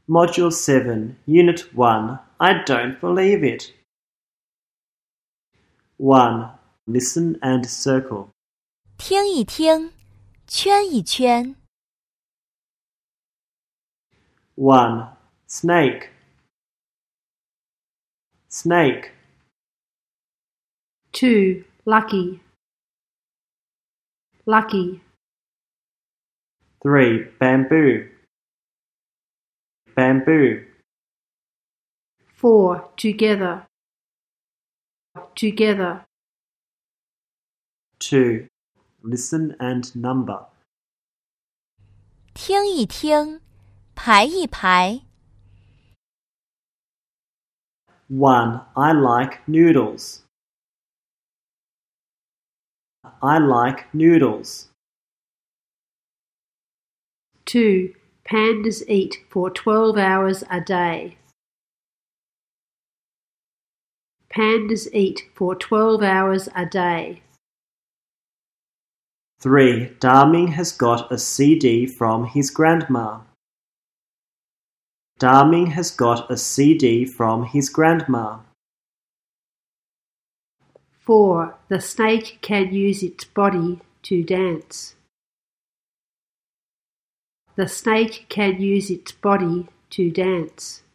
Module 7, Unit 1. I don't believe it. 1. Listen and circle. 听一听，圈一圈。 1. Snake. Snake. 2. Lucky. Lucky. 3. Bamboo. Bamboo. 4. Together. Together. 2. Listen and number. 听一听，排一排。 1. I like noodles. I like noodles. 2. Pandas eat for 12 hours a day. Pandas eat for 12 hours a day. 3. Darming has got a CD from his grandma. Darming has got a CD from his grandma. 4. The snake can use its body to dance. The snake can use its body to dance.